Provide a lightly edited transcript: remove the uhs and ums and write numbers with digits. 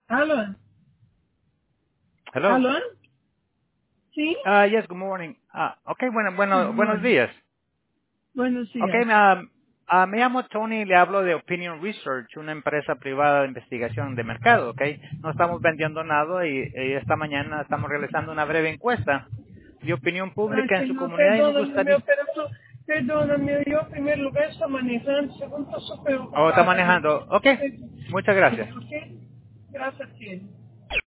Aló, Hello. aló, sí, Yes, good morning. Okay, good buenos morning. días. Buenos Okay, días. me llamo Tony y le hablo de Opinion Research, una empresa privada de investigación de mercado, okay. No estamos vendiendo nada y esta mañana estamos realizando una breve encuesta de opinión Ay, pública en su señor, comunidad y me perdóname, gustaría... perdóname, yo en primer lugar estoy manejando, segundo estoy Oh, está preocupada. manejando. Okay, muchas Sí, gracias. ¿ok? Gracias, cielo.